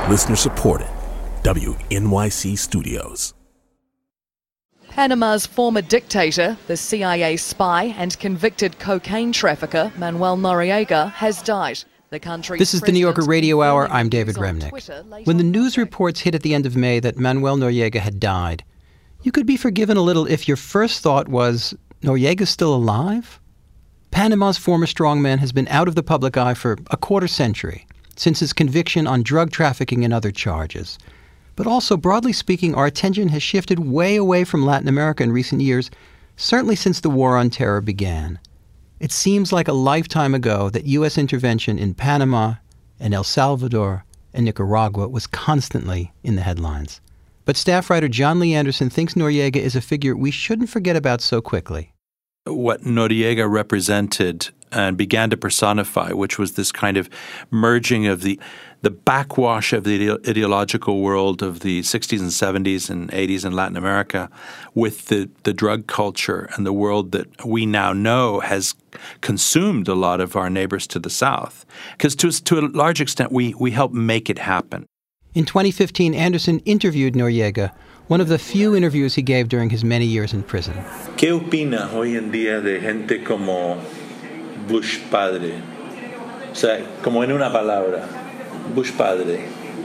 Listener supported. WNYC Studios. Panama's former dictator, the CIA spy and convicted cocaine trafficker Manuel Noriega has died. This is the New Yorker Radio Hour. I'm David Remnick. When the news reports hit at the end of May that Manuel Noriega had died, you could be forgiven a little if your first thought was, Noriega's still alive? Panama's former strongman has been out of the public eye for a quarter century, since his conviction on drug trafficking and other charges. But also, broadly speaking, our attention has shifted way away from Latin America in recent years, certainly since the War on Terror began. It seems like a lifetime ago that U.S. intervention in Panama and El Salvador and Nicaragua was constantly in the headlines. But staff writer John Lee Anderson thinks Noriega is a figure we shouldn't forget about so quickly. What Noriega represented and began to personify, which was this kind of merging of the backwash of the ideological world of the 60s and 70s and 80s in Latin America with the drug culture and the world that we now know has consumed a lot of our neighbors to the south. Because to a large extent, we helped make it happen. In 2015, Anderson interviewed Noriega, one of the few interviews he gave during his many years in prison. ¿Qué opina hoy en día de gente como Bush padre? O sea, como en una palabra, Bush padre.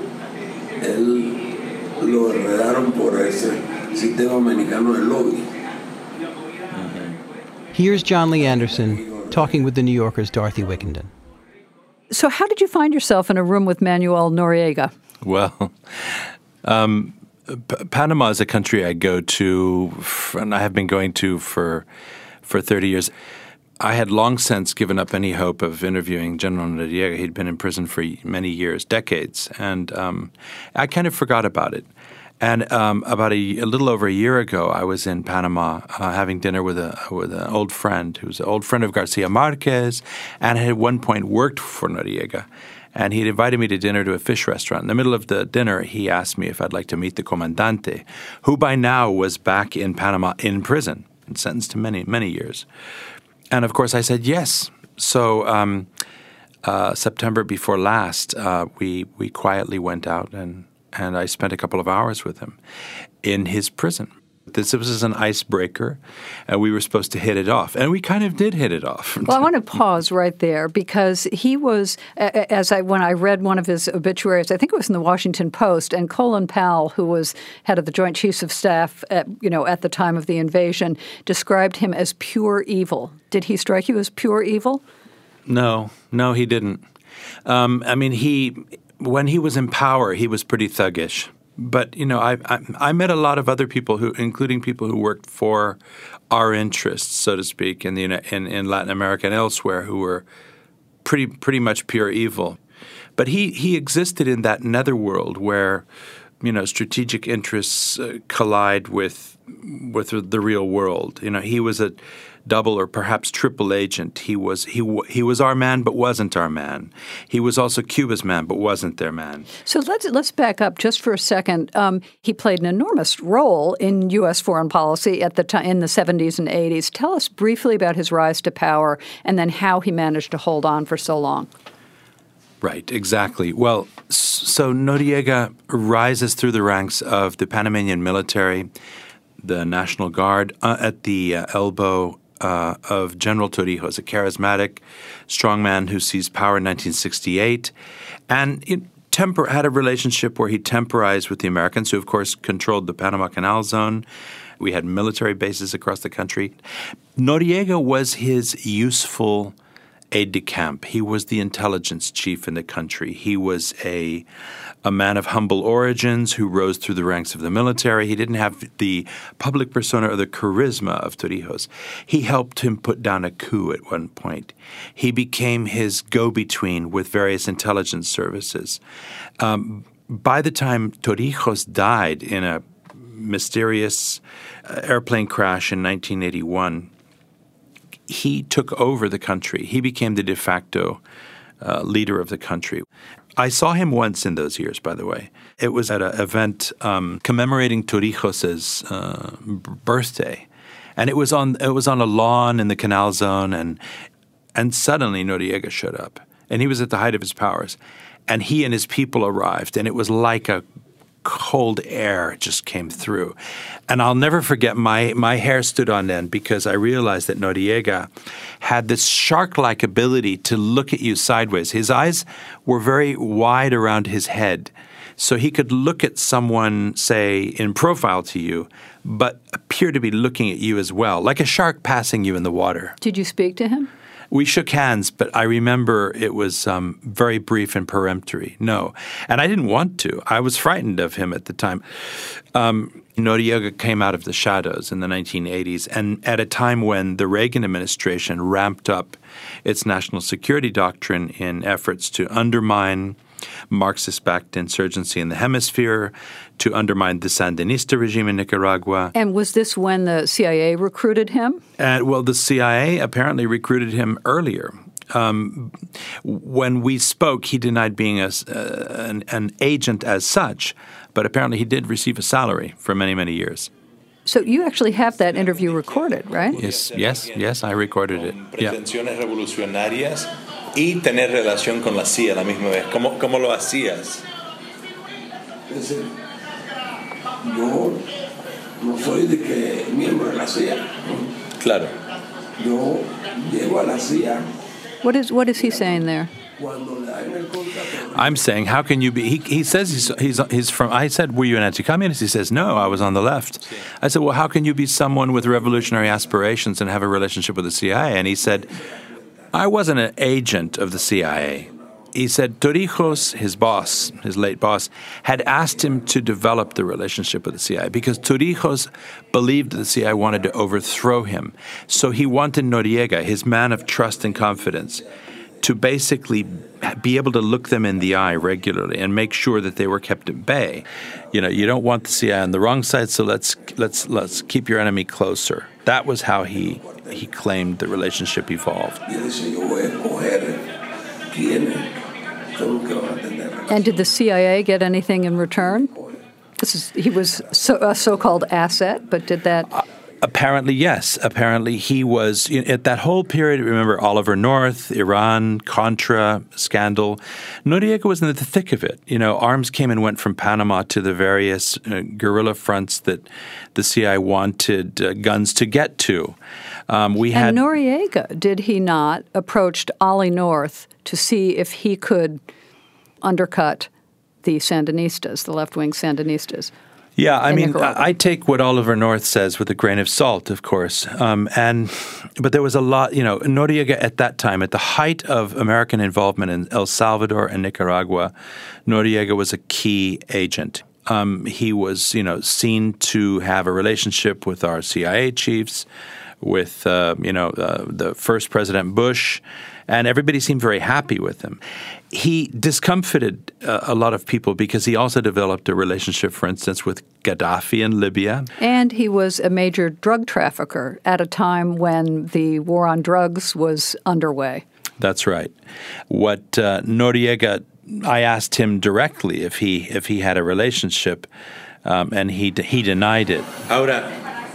Él lo enredaron por ese sistema americano del lobby. Here's John Lee Anderson talking with the New Yorker's Dorothy Wickenden. So how did you find yourself in a room with Manuel Noriega? Well, Panama is a country I go to, and I have been going to for 30 years. I had long since given up any hope of interviewing General Noriega. He'd been in prison for many years, decades, and I kind of forgot about it. And about a little over a year ago, I was in Panama having dinner with an old friend who's an old friend of Garcia Marquez and had at one point worked for Noriega. And he'd invited me to dinner to a fish restaurant. In the middle of the dinner, he asked me if I'd like to meet the comandante, who by now was back in Panama in prison and sentenced to many, many years. And of course, I said yes. So September before last, we quietly went out and I spent a couple of hours with him in his prison. This was an icebreaker, and we were supposed to hit it off. And we kind of did hit it off. Well, I want to pause right there because he was, when I read one of his obituaries, I think it was in the Washington Post, and Colin Powell, who was head of the Joint Chiefs of Staff at the time of the invasion, described him as pure evil. Did he strike you as pure evil? No, he didn't. When he was in power, he was pretty thuggish. But, I met a lot of other people including people who worked for our interests, so to speak, in Latin America and elsewhere, who were pretty much pure evil. But he existed in that netherworld where, strategic interests collide with the real world. He was a double or perhaps triple agent. He was our man but wasn't our man. He was also Cuba's man but wasn't their man. So let's back up just for a second. He played an enormous role in U.S. foreign policy at the time in the 70s and 80s. Tell us briefly about his rise to power and then how he managed to hold on for so long. Right, exactly. Well, so Noriega rises through the ranks of the Panamanian military, the National Guard, at the elbow of General Torrijos, a charismatic strongman who seized power in 1968, and had a relationship where he temporized with the Americans, who of course controlled the Panama Canal Zone. We had military bases across the country. Noriega was his useful aide-de-camp. He was the intelligence chief in the country. He was a man of humble origins who rose through the ranks of the military. He didn't have the public persona or the charisma of Torrijos. He helped him put down a coup at one point. He became his go-between with various intelligence services. By the time Torrijos died in a mysterious airplane crash in 1981, he took over the country. He became the de facto leader of the country. I saw him once in those years, by the way. It was at an event commemorating Torrijos' birthday, and it was on a lawn in the Canal Zone, and suddenly Noriega showed up, and he was at the height of his powers. And he and his people arrived, and it was like a cold air just came through. And I'll never forget, my hair stood on end because I realized that Noriega had this shark-like ability to look at you sideways. His eyes were very wide around his head, so he could look at someone, say, in profile to you, but appear to be looking at you as well, like a shark passing you in the water. Did you speak to him? We shook hands, but I remember it was very brief and peremptory. No. And I didn't want to. I was frightened of him at the time. Noriega came out of the shadows in the 1980s, and at a time when the Reagan administration ramped up its national security doctrine in efforts to undermine Marxist-backed insurgency in the hemisphere, to undermine the Sandinista regime in Nicaragua. And was this when the CIA recruited him? Well, the CIA apparently recruited him earlier. When we spoke, he denied being an agent as such, but apparently he did receive a salary for many, many years. So you actually have that interview recorded, right? Yes, I recorded it. Pretensiones revolucionarias y tener relación con la CIA a la misma vez. ¿Cómo lo hacías? Es decir, yo no soy de que miembro de la CIA. Claro. Yo llego a la CIA. What is he saying there? I'm saying, how can you be? He says he's from. I said, were you an anti-communist? He says, no, I was on the left. I said, well, how can you be someone with revolutionary aspirations and have a relationship with the CIA? And he said, I wasn't an agent of the CIA. He said Torrijos, his boss, his late boss, had asked him to develop the relationship with the CIA because Torrijos believed that the CIA wanted to overthrow him. So he wanted Noriega, his man of trust and confidence, to basically be able to look them in the eye regularly and make sure that they were kept at bay. You know, you don't want the CIA on the wrong side, so let's keep your enemy closer. That was how he claimed the relationship evolved. And did the CIA get anything in return? He was a so-called asset, but did that... Apparently, yes. Apparently, he was, at that whole period, remember Oliver North, Iran, Contra, scandal. Noriega was in the thick of it. You know, arms came and went from Panama to the various guerrilla fronts that the CIA wanted guns to get to. And Noriega, did he not, approached Ollie North to see if he could undercut the Sandinistas, the left-wing Sandinistas? Yeah, I mean, I take what Oliver North says with a grain of salt, of course. But there was a lot, Noriega at that time, at the height of American involvement in El Salvador and Nicaragua, Noriega was a key agent. He was, seen to have a relationship with our CIA chiefs, with, the first President Bush, and everybody seemed very happy with him. He discomfited a lot of people because he also developed a relationship, for instance, with Gaddafi in Libya. And he was a major drug trafficker at a time when the war on drugs was underway. That's right. What Noriega, I asked him directly if he had a relationship, and he denied it. Ahora,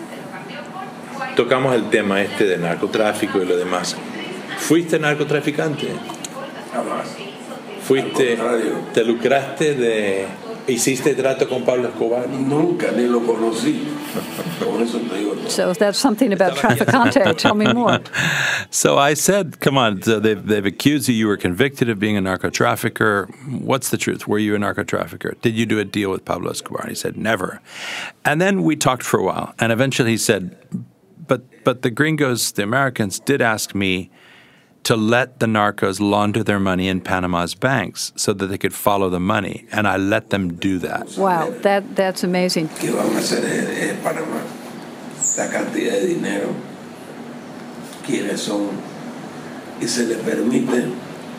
tocamos el tema de narcotráfico y lo demás. ¿Fuiste narcotraficante? Jamás. ¿Fuiste, te lucraste hiciste trato con Pablo Escobar? Nunca, ni lo conocí. Por eso te digo. So that's something about Traficante. Tell me more. So I said, come on, so they've accused you were convicted of being a narco-trafficker. What's the truth? Were you a narco-trafficker? Did you do a deal with Pablo Escobar? And he said, never. And then we talked for a while, and eventually he said, but the gringos, the Americans, did ask me to let the narcos launder their money in Panama's banks so that they could follow the money, and I let them do that. Wow, that's amazing. ¿Qué van a hacer en Panamá? La cantidad de dinero, quiénes son, y se les permite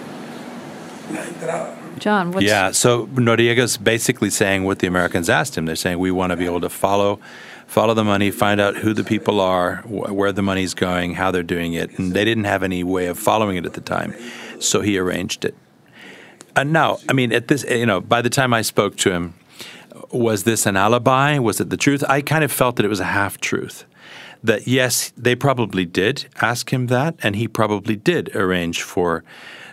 la entrada. John, what's... Yeah, so Noriega's basically saying what the Americans asked him. They're saying, we want to be able to follow the money, find out who the people are, where the money's going, how they're doing it. And they didn't have any way of following it at the time, so he arranged it. And now, I mean, at this, by the time I spoke to him, was this an alibi? Was it the truth? I kind of felt that it was a half-truth. That, yes, they probably did ask him that, and he probably did arrange for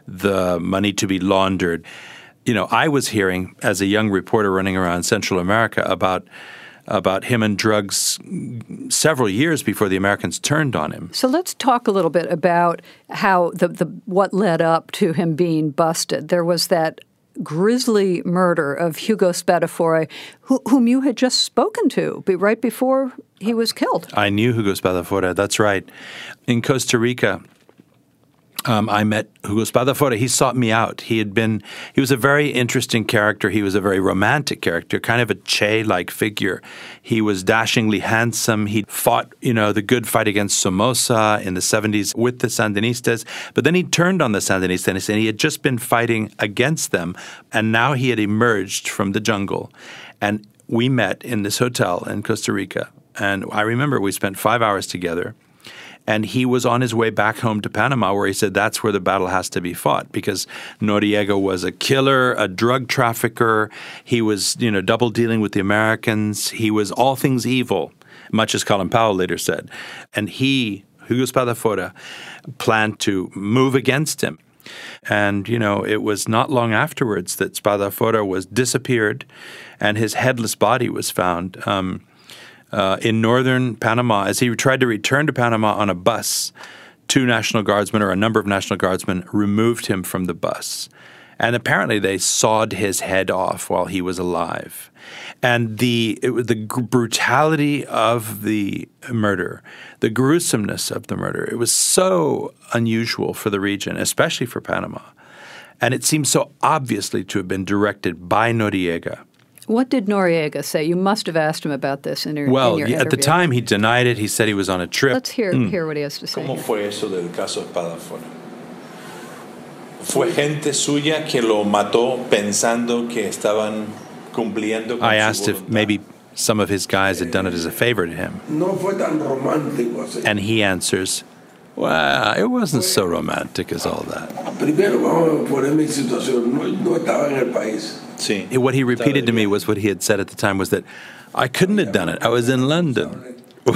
the money to be laundered. You know, I was hearing as a young reporter running around Central America about him and drugs several years before the Americans turned on him. So let's talk a little bit about how what led up to him being busted. There was that grisly murder of Hugo Spadafora, whom you had just spoken to right before he was killed. I knew Hugo Spadafora, that's right. In Costa Rica, I met Hugo Spadafora. He sought me out. He was a very interesting character. He was a very romantic character, kind of a Che-like figure. He was dashingly handsome. He fought, the good fight against Somoza in the 70s with the Sandinistas. But then he turned on the Sandinistas, and he had just been fighting against them. And now he had emerged from the jungle. And we met in this hotel in Costa Rica. And I remember we spent 5 hours together. And he was on his way back home to Panama, where he said that's where the battle has to be fought, because Noriega was a killer, a drug trafficker. He was, double dealing with the Americans. He was all things evil, much as Colin Powell later said. And Hugo Spadafora, planned to move against him. And, it was not long afterwards that Spadafora was disappeared and his headless body was found. In northern Panama, as he tried to return to Panama on a bus, two National Guardsmen, or a number of National Guardsmen, removed him from the bus. And apparently they sawed his head off while he was alive. And the brutality of the murder, the gruesomeness of the murder, it was so unusual for the region, especially for Panama. And it seems so obviously to have been directed by Noriega. What did Noriega say? You must have asked him about this in your interview. At the time he denied it. He said he was on a trip. Let's hear what he has to say. ¿Cómo fue eso del caso Spadafora? ¿Fue gente suya que lo mató pensando que estaban cumpliendo con su voluntad? I asked if maybe some of his guys had done it as a favor to him. No fue tan romántico. And he answers, well, it wasn't so romantic as all that. Primero vamos a poner mi situación. No estaba en el país. Sí. What he repeated to me was what he had said at the time was that I couldn't have done it. I was in London.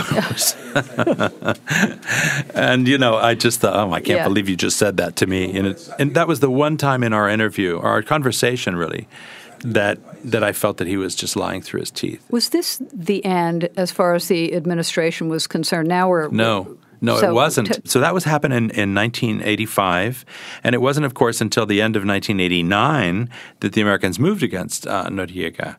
And, I just thought, I can't believe you just said that to me. And that was the one time in our interview, our conversation really, that I felt that he was just lying through his teeth. Was this the end as far as the administration was concerned? No, it wasn't. So that was happening in 1985, and it wasn't, of course, until the end of 1989 that the Americans moved against Noriega.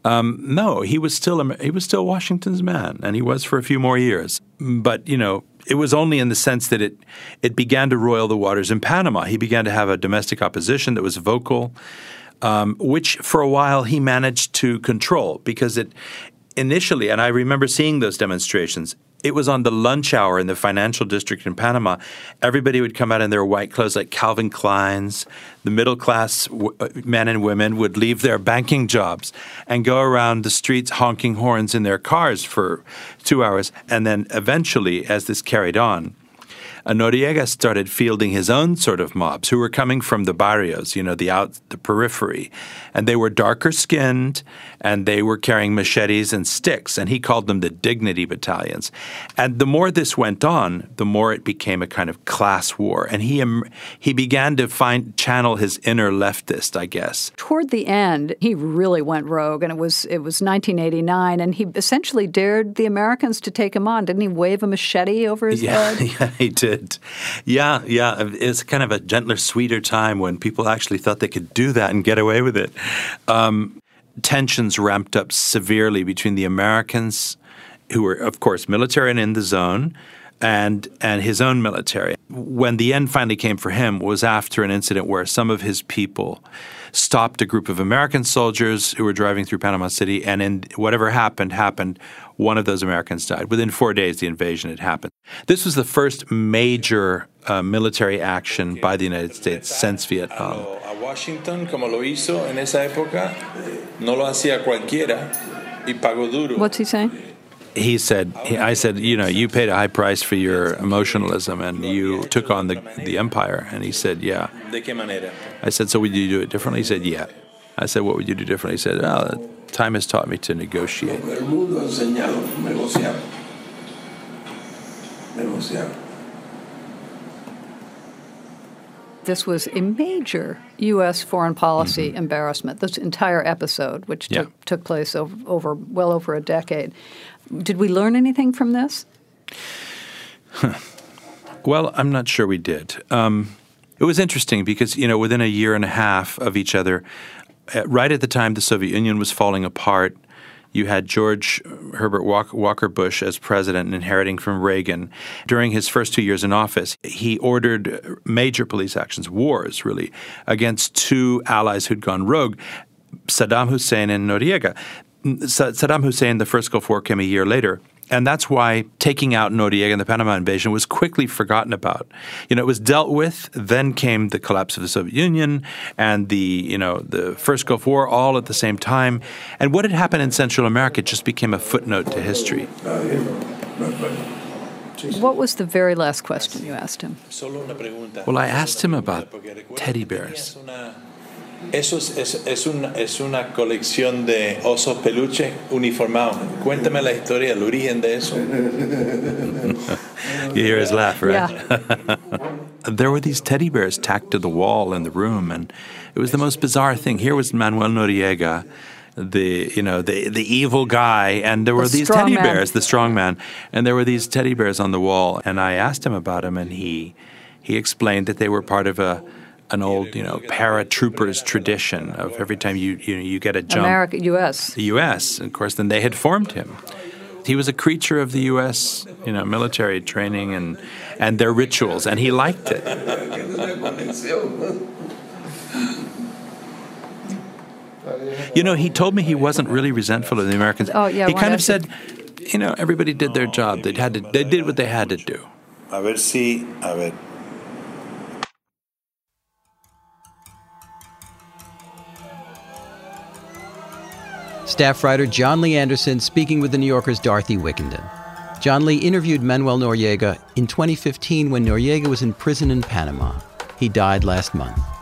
No, he was still Washington's man, and he was for a few more years. But it was only in the sense that it began to roil the waters in Panama. He began to have a domestic opposition that was vocal, which for a while he managed to control, because it initially, and I remember seeing those demonstrations. It was on the lunch hour in the financial district in Panama. Everybody would come out in their white clothes like Calvin Klein's. The middle-class men and women would leave their banking jobs and go around the streets honking horns in their cars for 2 hours. And then eventually, as this carried on, Noriega started fielding his own sort of mobs who were coming from the barrios, the periphery. And they were darker skinned, and they were carrying machetes and sticks, and he called them the dignity battalions. And the more this went on, the more it became a kind of class war. And he began to channel his inner leftist, I guess. Toward the end, he really went rogue, and it was 1989, and he essentially dared the Americans to take him on. Didn't he wave a machete over his head? Yeah, he did. Yeah. It's kind of a gentler, sweeter time when people actually thought they could do that and get away with it. Tensions ramped up severely between the Americans, who were, of course, military and in the zone, and his own military. When the end finally came for him was after an incident where some of his people stopped a group of American soldiers who were driving through Panama City, and whatever happened. One of those Americans died. Within 4 days, the invasion had happened. This was the first major military action by the United States since Vietnam. A Washington, como lo hizo en esa época, no lo hacía cualquiera y pagó duro. What's he saying? I said, you paid a high price for your emotionalism and you took on the empire. And he said, yeah. ¿De qué manera? I said, so would you do it differently? He said, yeah. I said, what would you do differently? He said, well, time has taught me to negotiate. El mundo ha enseñado negociar. this was a major U.S. foreign policy embarrassment, this entire episode, which took place well over a decade. Did we learn anything from this? Well, I'm not sure we did. It was interesting because, within a year and a half of each other, right at the time the Soviet Union was falling apart, you had George Herbert Walker Bush as president, inheriting from Reagan. During his first 2 years in office, he ordered major police actions, wars really, against two allies who'd gone rogue, Saddam Hussein and Noriega. Saddam Hussein, the first Gulf War came a year later. And that's why taking out Noriega in the Panama invasion was quickly forgotten about. It was dealt with. Then came the collapse of the Soviet Union and the first Gulf War all at the same time. And what had happened in Central America just became a footnote to history. What was the very last question you asked him? Well, I asked him about teddy bears. Eso es una colección de osos peluches uniformados. Cuéntame la historia, el origen de eso. You hear his laugh, right? Yeah. There were these teddy bears tacked to the wall in the room, and it was the most bizarre thing. Here was Manuel Noriega, the evil guy, and there were these teddy bears, the strong man, and there were these teddy bears on the wall. And I asked him about them, and he explained that they were part of an old, paratroopers tradition of every time you get a jump. America, U.S. The U.S., of course, then they had formed him. He was a creature of the U.S., military training and their rituals, and he liked it. He told me he wasn't really resentful of the Americans. Oh, yeah. He kind of said, everybody did their job. They did what they had to do. A ver. Staff writer John Lee Anderson speaking with The New Yorker's Dorothy Wickenden. John Lee interviewed Manuel Noriega in 2015 when Noriega was in prison in Panama. He died last month.